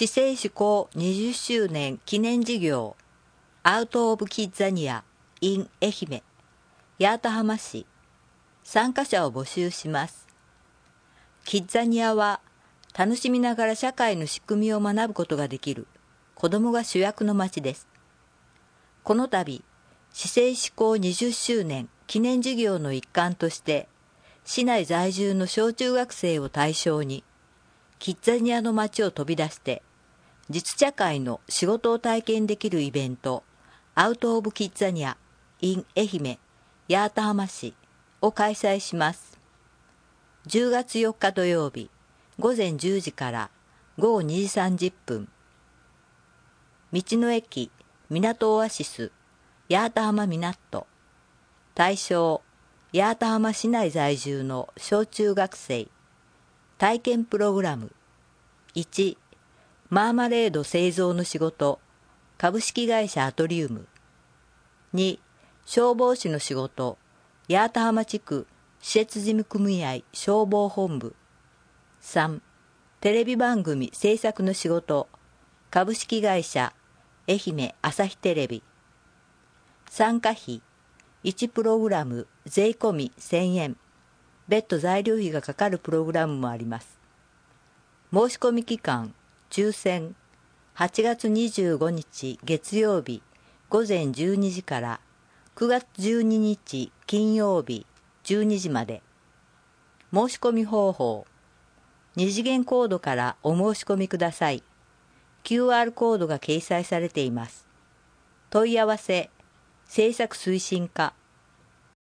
市政施行20周年記念事業アウト・オブ・キッザニア in 愛媛八幡浜市参加者を募集します。キッザニアは楽しみながら社会の仕組みを学ぶことができる子どもが主役の街です。この度、市政施行20周年記念事業の一環として市内在住の小中学生を対象にキッザニアの街を飛び出して実社会の仕事を体験できるイベントアウト・オブ・キッザニア in 愛媛八幡浜市を開催します。10月4日土曜日午前10時から午後2時30分道の駅港オアシス八幡浜港対象八幡浜市内在住の小中学生体験プログラム1マーマレード製造の仕事株式会社アトリウム2消防士の仕事八幡浜地区施設事務組合消防本部3テレビ番組制作の仕事株式会社愛媛朝日テレビ参加費1プログラム税込み1000円別途材料費がかかるプログラムもあります。申し込み期間抽選8月25日月曜日午前12時から9月12日金曜日12時まで。申し込み方法2次元コードからお申し込みください。QR コードが掲載されています。問い合わせ制作推進課